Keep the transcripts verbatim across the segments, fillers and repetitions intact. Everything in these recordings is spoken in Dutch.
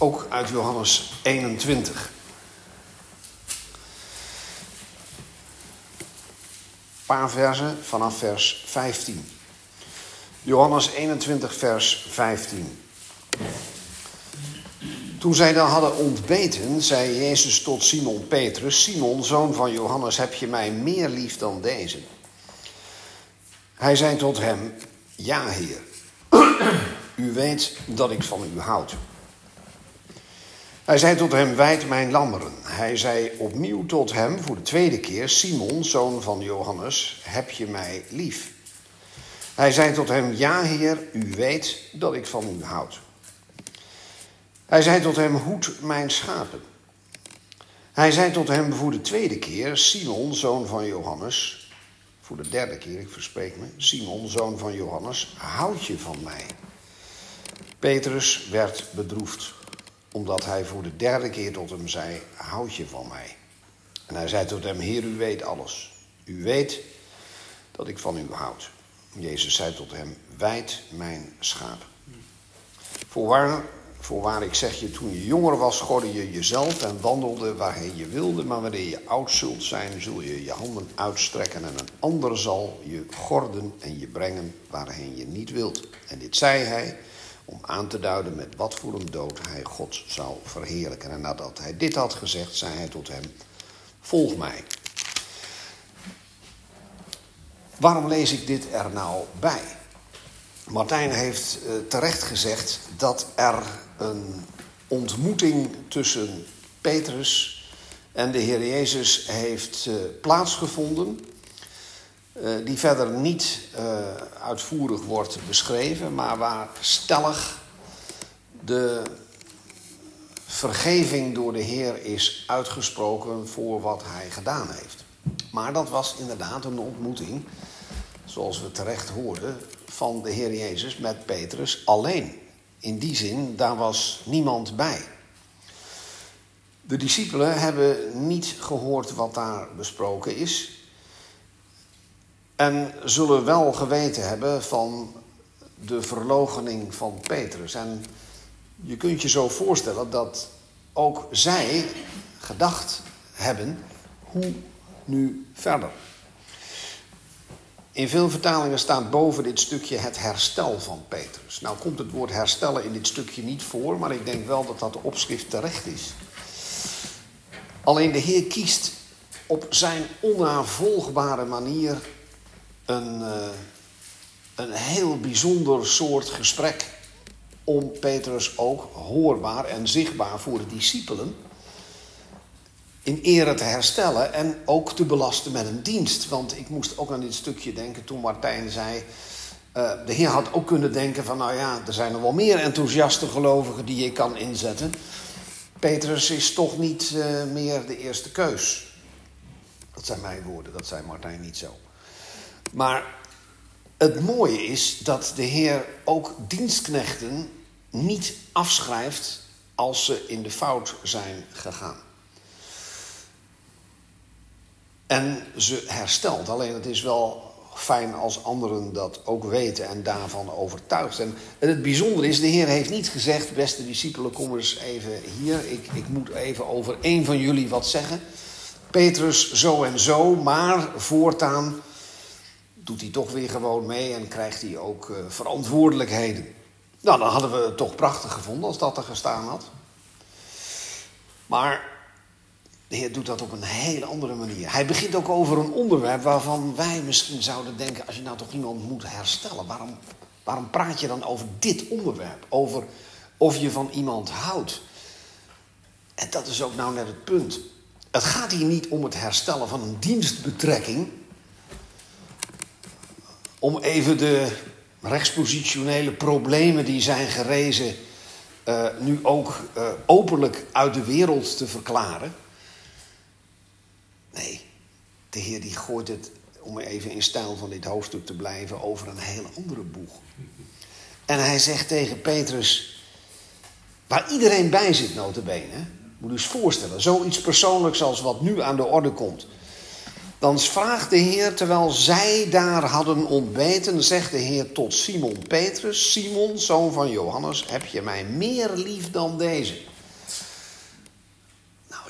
ook uit Johannes eenentwintig. Een paar versen vanaf vers vijftien. Johannes eenentwintig, vers vijftien. Toen zij dan hadden ontbeten, zei Jezus tot Simon Petrus: Simon, zoon van Johannes, heb je mij meer lief dan deze? Hij zei tot hem: Ja, Heer, u weet dat ik van u houd. Hij zei tot hem: Wijd mijn lammeren. Hij zei opnieuw tot hem voor de tweede keer: Simon, zoon van Johannes, heb je mij lief? Hij zei tot hem: Ja, Heer, u weet dat ik van u houd. Hij zei tot hem: Hoed mijn schapen. Hij zei tot hem voor de tweede keer: Simon, zoon van Johannes. Voor de derde keer, ik verspreek me. Simon, zoon van Johannes, houd je van mij? Petrus werd bedroefd, omdat hij voor de derde keer tot hem zei: Houd je van mij? En hij zei tot hem: Heer, u weet alles. U weet dat ik van u houd. Jezus zei tot hem: Wijd mijn schapen. Voorwaar, voorwaar ik zeg je, toen je jonger was, gordde je jezelf en wandelde waarheen je wilde. Maar wanneer je oud zult zijn, zul je je handen uitstrekken en een ander zal je gorden en je brengen waarheen je niet wilt. En dit zei hij om aan te duiden met wat voor een dood hij God zou verheerlijken. En nadat hij dit had gezegd, zei hij tot hem: Volg mij. Waarom lees ik dit er nou bij? Martijn heeft uh, terecht gezegd dat er een ontmoeting tussen Petrus en de Heer Jezus heeft uh, plaatsgevonden. Uh, die verder niet uh, uitvoerig wordt beschreven, maar waar stellig de vergeving door de Heer is uitgesproken voor wat hij gedaan heeft. Maar dat was inderdaad een ontmoeting, zoals we terecht hoorden, van de Heer Jezus met Petrus alleen. In die zin, daar was niemand bij. De discipelen hebben niet gehoord wat daar besproken is. En zullen wel geweten hebben van de verloochening van Petrus. En je kunt je zo voorstellen dat ook zij gedacht hebben: hoe nu verder? In veel vertalingen staat boven dit stukje het herstel van Petrus. Nou komt het woord herstellen in dit stukje niet voor, maar ik denk wel dat dat de opschrift terecht is. Alleen de Heer kiest op zijn onnavolgbare manier een, uh, een heel bijzonder soort gesprek om Petrus ook hoorbaar en zichtbaar voor de discipelen in ere te herstellen en ook te belasten met een dienst. Want ik moest ook aan dit stukje denken toen Martijn zei: Uh, de Heer had ook kunnen denken van, nou ja, er zijn er wel meer enthousiaste gelovigen die je kan inzetten. Petrus is toch niet uh, meer de eerste keus. Dat zijn mijn woorden, dat zei Martijn niet zo. Maar het mooie is dat de Heer ook dienstknechten niet afschrijft als ze in de fout zijn gegaan. En ze herstelt. Alleen het is wel fijn als anderen dat ook weten en daarvan overtuigd zijn. En het bijzondere is, de Heer heeft niet gezegd: beste discipelen, kom eens even hier. Ik, ik moet even over één van jullie wat zeggen. Petrus zo en zo, maar voortaan doet hij toch weer gewoon mee en krijgt hij ook uh, verantwoordelijkheden. Nou, dan hadden we het toch prachtig gevonden als dat er gestaan had. Maar de Heer doet dat op een hele andere manier. Hij begint ook over een onderwerp waarvan wij misschien zouden denken: als je nou toch iemand moet herstellen, waarom, waarom praat je dan over dit onderwerp? Over of je van iemand houdt. En dat is ook nou net het punt. Het gaat hier niet om het herstellen van een dienstbetrekking, om even de rechtspositionele problemen die zijn gerezen uh, nu ook uh, openlijk uit de wereld te verklaren. Nee, de Heer die gooit het, om even in stijl van dit hoofdstuk te blijven, over een hele andere boeg. En hij zegt tegen Petrus, waar iedereen bij zit nota bene, moet je eens voorstellen, zoiets persoonlijks als wat nu aan de orde komt. Dan vraagt de Heer, terwijl zij daar hadden ontbeten, zegt de Heer tot Simon Petrus: Simon, zoon van Johannes, heb je mij meer lief dan deze?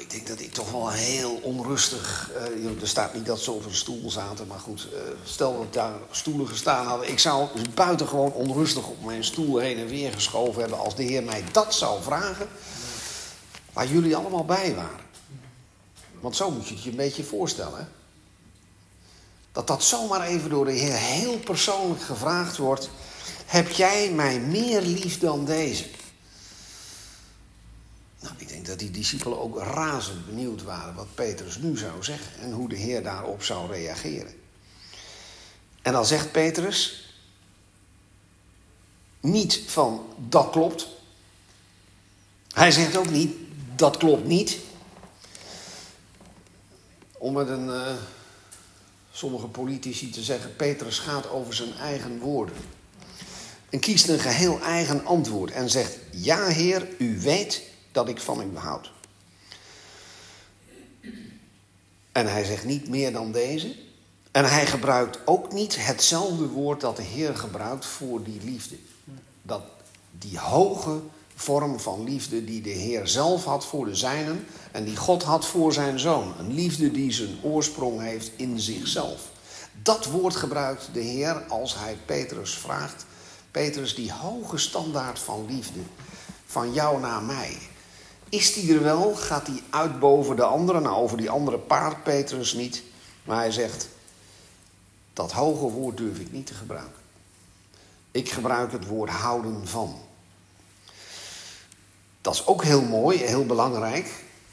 ik denk dat ik toch wel heel onrustig... Uh, er staat niet dat ze op een stoel zaten, maar goed. Uh, stel dat daar stoelen gestaan hadden. Ik zou dus buitengewoon onrustig op mijn stoel heen en weer geschoven hebben... als de Heer mij dat zou vragen, waar jullie allemaal bij waren. Want zo moet je het je een beetje voorstellen. Hè? Dat dat zomaar even door de Heer heel persoonlijk gevraagd wordt... Heb jij mij meer lief dan deze? Nou, ik denk dat die discipelen ook razend benieuwd waren wat Petrus nu zou zeggen en hoe de Heer daarop zou reageren. En dan zegt Petrus niet van dat klopt. Hij zegt ook niet dat klopt niet. Om met een uh, sommige politici te zeggen, Petrus gaat over zijn eigen woorden. En kiest een geheel eigen antwoord en zegt, ja Heer, u weet dat ik van u houd. En hij zegt niet meer dan deze. En hij gebruikt ook niet hetzelfde woord dat de Heer gebruikt voor die liefde. Dat die hoge vorm van liefde die de Heer zelf had voor de zijnen en die God had voor zijn zoon. Een liefde die zijn oorsprong heeft in zichzelf. Dat woord gebruikt de Heer als hij Petrus vraagt. Petrus, die hoge standaard van liefde, van jou naar mij. Is die er wel? Gaat die uit boven de anderen? Nou, over die andere paard Petrus niet. Maar hij zegt, dat hoge woord durf ik niet te gebruiken. Ik gebruik het woord houden van. Dat is ook heel mooi, heel belangrijk.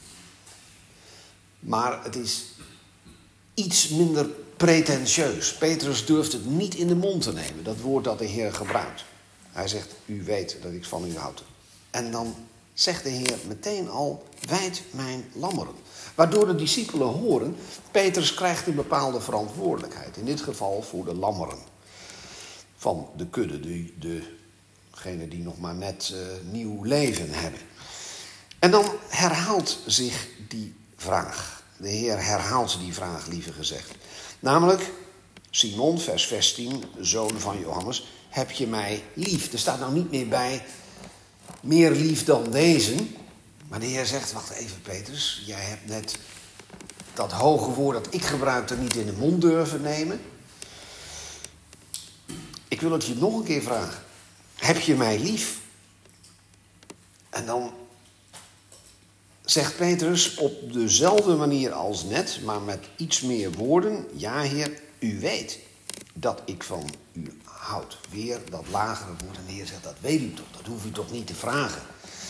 Maar het is iets minder pretentieus. Petrus durft het niet in de mond te nemen, dat woord dat de Heer gebruikt. Hij zegt, u weet dat ik van u houd. En dan zegt de Heer meteen al, wijd mijn lammeren. Waardoor de discipelen horen, Petrus krijgt een bepaalde verantwoordelijkheid. In dit geval voor de lammeren van de kudde, de, degene die nog maar net uh, nieuw leven hebben. En dan herhaalt zich die vraag. De Heer herhaalt die vraag, liever gezegd. Namelijk, Simon, vers zestien, zoon van Johannes, heb je mij lief? Er staat nou niet meer bij, meer lief dan deze. Maar de Heer zegt, wacht even Petrus, jij hebt net dat hoge woord dat ik gebruikte niet in de mond durven nemen. Ik wil het je nog een keer vragen. Heb je mij lief? En dan zegt Petrus op dezelfde manier als net, maar met iets meer woorden. Ja, Heer, u weet dat ik van u houd. Weer dat lagere woord. En de Heer zegt, dat weet u toch, dat hoef u toch niet te vragen.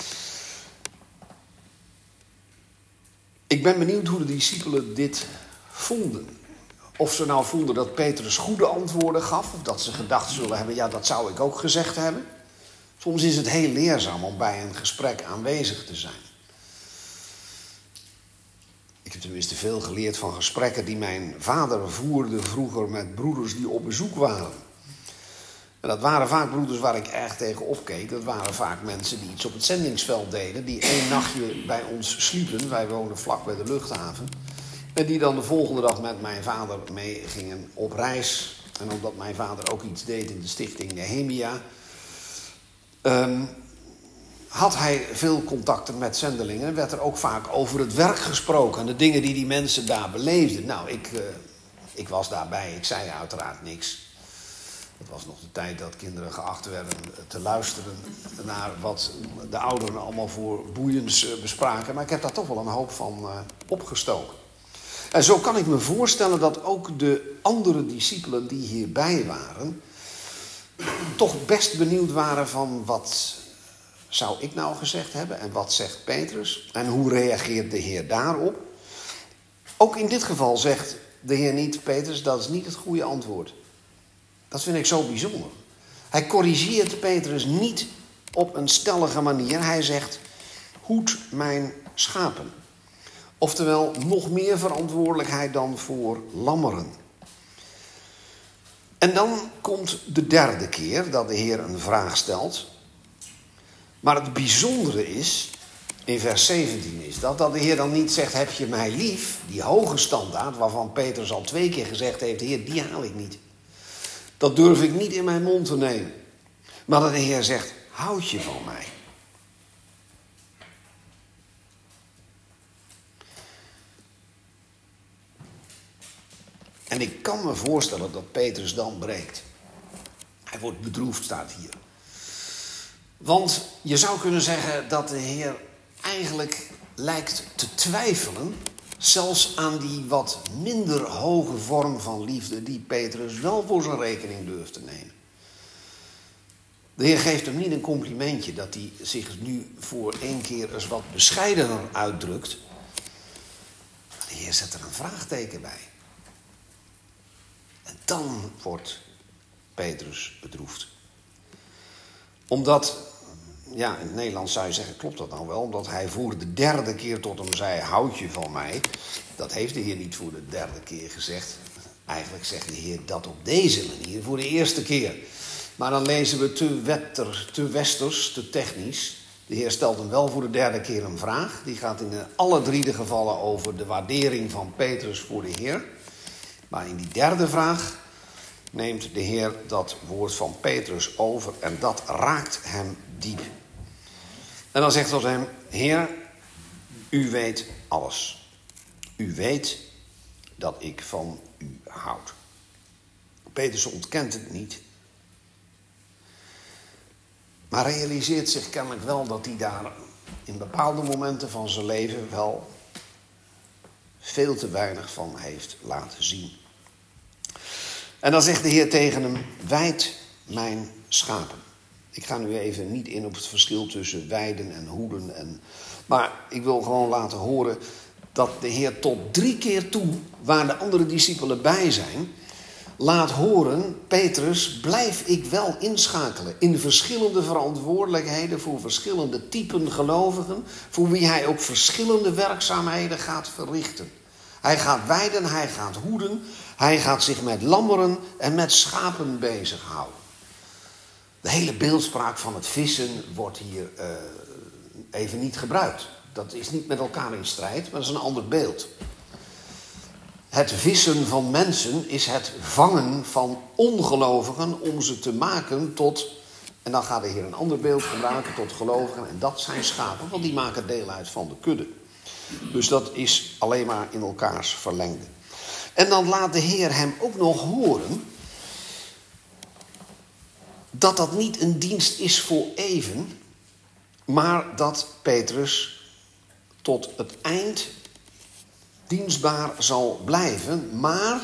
Ik ben benieuwd hoe de discipelen dit vonden. Of ze nou voelden dat Petrus goede antwoorden gaf, of dat ze gedacht zullen hebben, ja, dat zou ik ook gezegd hebben. Soms is het heel leerzaam om bij een gesprek aanwezig te zijn. Ik heb tenminste veel geleerd van gesprekken die mijn vader voerde vroeger met broeders die op bezoek waren. En dat waren vaak broeders waar ik erg tegen opkeek. Dat waren vaak mensen die iets op het zendingsveld deden, die één nachtje bij ons sliepen. Wij woonden vlak bij de luchthaven. En die dan de volgende dag met mijn vader mee gingen op reis. En omdat mijn vader ook iets deed in de stichting Nehemia, Um, had hij veel contacten met zendelingen. Werd er ook vaak over het werk gesproken en de dingen die die mensen daar beleefden. Nou, ik, uh, ik was daarbij, ik zei uiteraard niks. Het was nog de tijd dat kinderen geacht werden te luisteren naar wat de ouderen allemaal voor boeiends uh, bespraken. Maar ik heb daar toch wel een hoop van uh, opgestoken. En zo kan ik me voorstellen dat ook de andere discipelen die hierbij waren toch best benieuwd waren van wat zou ik nou gezegd hebben en wat zegt Petrus en hoe reageert de Heer daarop. Ook in dit geval zegt de Heer niet, Petrus, dat is niet het goede antwoord. Dat vind ik zo bijzonder. Hij corrigeert Petrus niet op een stellige manier. Hij zegt, hoed mijn schapen. Oftewel, nog meer verantwoordelijkheid dan voor lammeren. En dan komt de derde keer dat de Heer een vraag stelt. Maar het bijzondere is, in vers zeventien is dat, dat de Heer dan niet zegt, heb je mij lief? Die hoge standaard, waarvan Petrus al twee keer gezegd heeft, Heer, die haal ik niet. Dat durf ik niet in mijn mond te nemen. Maar dat de Heer zegt, houd je van mij? En ik kan me voorstellen dat Petrus dan breekt. Hij wordt bedroefd, staat hier. Want je zou kunnen zeggen dat de Heer eigenlijk lijkt te twijfelen, zelfs aan die wat minder hoge vorm van liefde die Petrus wel voor zijn rekening durft te nemen. De Heer geeft hem niet een complimentje dat hij zich nu voor één keer eens wat bescheidener uitdrukt. De Heer zet er een vraagteken bij. En dan wordt Petrus bedroefd. Omdat, ja, in het Nederlands zou je zeggen, klopt dat nou wel? Omdat hij voor de derde keer tot hem zei, houd je van mij. Dat heeft de Heer niet voor de derde keer gezegd. Eigenlijk zegt de Heer dat op deze manier voor de eerste keer. Maar dan lezen we te, wetter, te westers, te technisch. De Heer stelt hem wel voor de derde keer een vraag. Die gaat in alle drie de gevallen over de waardering van Petrus voor de Heer. Maar in die derde vraag neemt de Heer dat woord van Petrus over en dat raakt hem diep. En dan zegt hij tot hem, Heer, u weet alles. U weet dat ik van u houd. Petrus ontkent het niet. Maar realiseert zich kennelijk wel dat hij daar in bepaalde momenten van zijn leven wel veel te weinig van heeft laten zien. En dan zegt de Heer tegen hem, weid mijn schapen. Ik ga nu even niet in op het verschil tussen weiden en hoeden. En, maar ik wil gewoon laten horen dat de Heer tot drie keer toe, waar de andere discipelen bij zijn, laat horen, Petrus, blijf ik wel inschakelen in verschillende verantwoordelijkheden voor verschillende typen gelovigen, voor wie hij ook verschillende werkzaamheden gaat verrichten. Hij gaat weiden, hij gaat hoeden, hij gaat zich met lammeren en met schapen bezighouden. De hele beeldspraak van het vissen wordt hier uh, even niet gebruikt. Dat is niet met elkaar in strijd, maar dat is een ander beeld. Het vissen van mensen is het vangen van ongelovigen om ze te maken tot, en dan gaat de Heer een ander beeld gebruiken, tot gelovigen. En dat zijn schapen, want die maken deel uit van de kudde. Dus dat is alleen maar in elkaars verlengde. En dan laat de Heer hem ook nog horen dat dat niet een dienst is voor even, maar dat Petrus tot het eind dienstbaar zal blijven, maar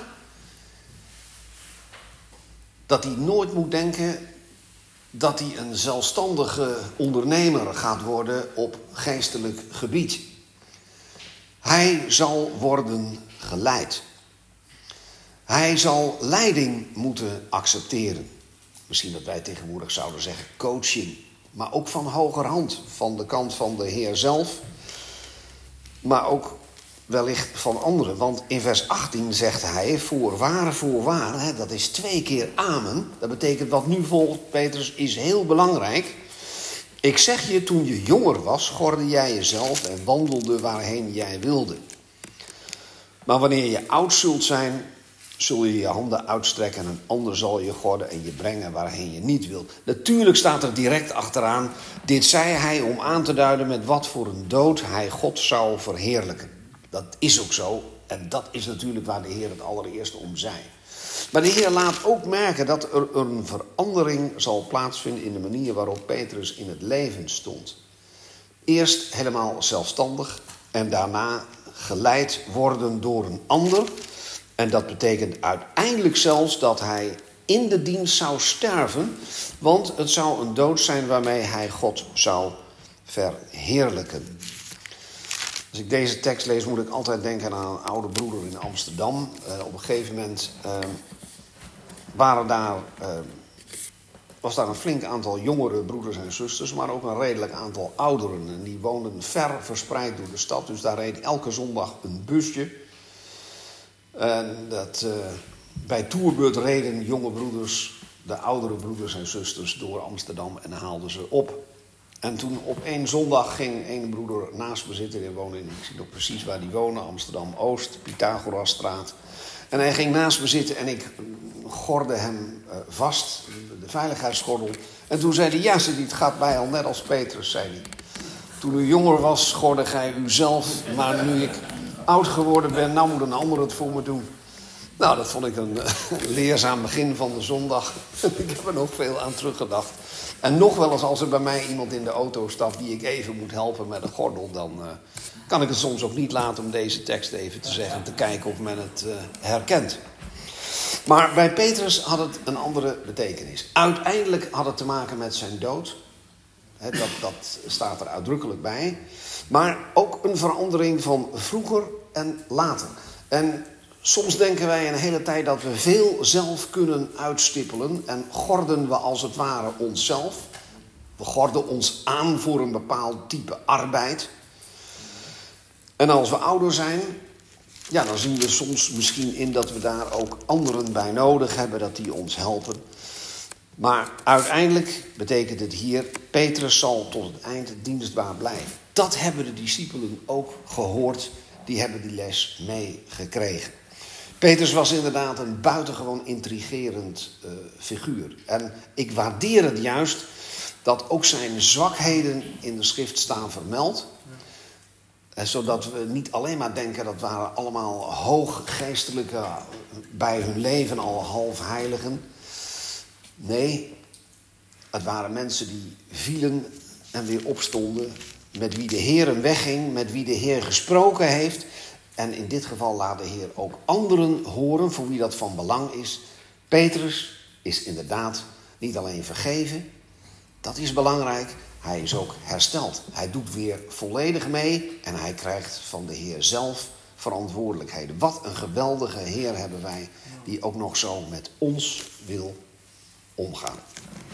dat hij nooit moet denken dat hij een zelfstandige ondernemer gaat worden op geestelijk gebied. Hij zal worden geleid. Hij zal leiding moeten accepteren. Misschien dat wij tegenwoordig zouden zeggen coaching. Maar ook van hogerhand, van de kant van de Heer zelf. Maar ook wellicht van anderen. Want in vers achttien zegt hij, voorwaar, voorwaar. Hè, dat is twee keer amen. Dat betekent wat nu volgt, Petrus, is heel belangrijk. Ik zeg je, toen je jonger was, gordde jij jezelf en wandelde waarheen jij wilde. Maar wanneer je oud zult zijn, zul je je handen uitstrekken en een ander zal je gorden en je brengen waarheen je niet wilt. Natuurlijk staat er direct achteraan, dit zei hij om aan te duiden met wat voor een dood hij God zou verheerlijken. Dat is ook zo en dat is natuurlijk waar de Heer het allereerst om zei. Maar de Heer laat ook merken dat er een verandering zal plaatsvinden in de manier waarop Petrus in het leven stond. Eerst helemaal zelfstandig en daarna geleid worden door een ander. En dat betekent uiteindelijk zelfs dat hij in de dienst zou sterven, want het zou een dood zijn waarmee hij God zou verheerlijken. Als ik deze tekst lees, moet ik altijd denken aan een oude broeder in Amsterdam. Uh, op een gegeven moment uh, waren daar, uh, was daar een flink aantal jongere broeders en zusters, maar ook een redelijk aantal ouderen. En die woonden ver verspreid door de stad, dus daar reed elke zondag een busje. En dat, uh, bij toerbeurt reden jonge broeders, de oudere broeders en zusters door Amsterdam en haalden ze op. En toen op één zondag ging een broeder naast me zitten. Die woonde in, ik zie nog precies waar die woonde, Amsterdam-Oost, Pythagorasstraat. En hij ging naast me zitten en ik gorde hem uh, vast, de veiligheidsgordel. En toen zei hij, ja, het gaat mij al net als Petrus, zei hij. Toen u jonger was, gorde gij u zelf, maar nu ik oud geworden ben, nou moet een ander het voor me doen. Nou, dat vond ik een uh, leerzaam begin van de zondag. Ik heb er nog veel aan teruggedacht. En nog wel eens als er bij mij iemand in de auto stapt die ik even moet helpen met een gordel, dan uh, kan ik het soms ook niet laten om deze tekst even te zeggen, te kijken of men het uh, herkent. Maar bij Petrus had het een andere betekenis. Uiteindelijk had het te maken met zijn dood. He, dat, dat staat er uitdrukkelijk bij. Maar ook een verandering van vroeger en later. En soms denken wij een hele tijd dat we veel zelf kunnen uitstippelen. En gorden we als het ware onszelf. We gorden ons aan voor een bepaald type arbeid. En als we ouder zijn, ja, dan zien we soms misschien in dat we daar ook anderen bij nodig hebben, dat die ons helpen. Maar uiteindelijk betekent het hier, Petrus zal tot het eind dienstbaar blijven. Dat hebben de discipelen ook gehoord, die hebben die les meegekregen. Petrus was inderdaad een buitengewoon intrigerend uh, figuur. En ik waardeer het juist dat ook zijn zwakheden in de schrift staan vermeld. Zodat we niet alleen maar denken dat waren allemaal hooggeestelijke, bij hun leven al half heiligen. Nee, het waren mensen die vielen en weer opstonden. Met wie de Heer een wegging, met wie de Heer gesproken heeft. En in dit geval laat de Heer ook anderen horen voor wie dat van belang is. Petrus is inderdaad niet alleen vergeven, dat is belangrijk. Hij is ook hersteld. Hij doet weer volledig mee en hij krijgt van de Heer zelf verantwoordelijkheden. Wat een geweldige Heer hebben wij die ook nog zo met ons wil omgaan.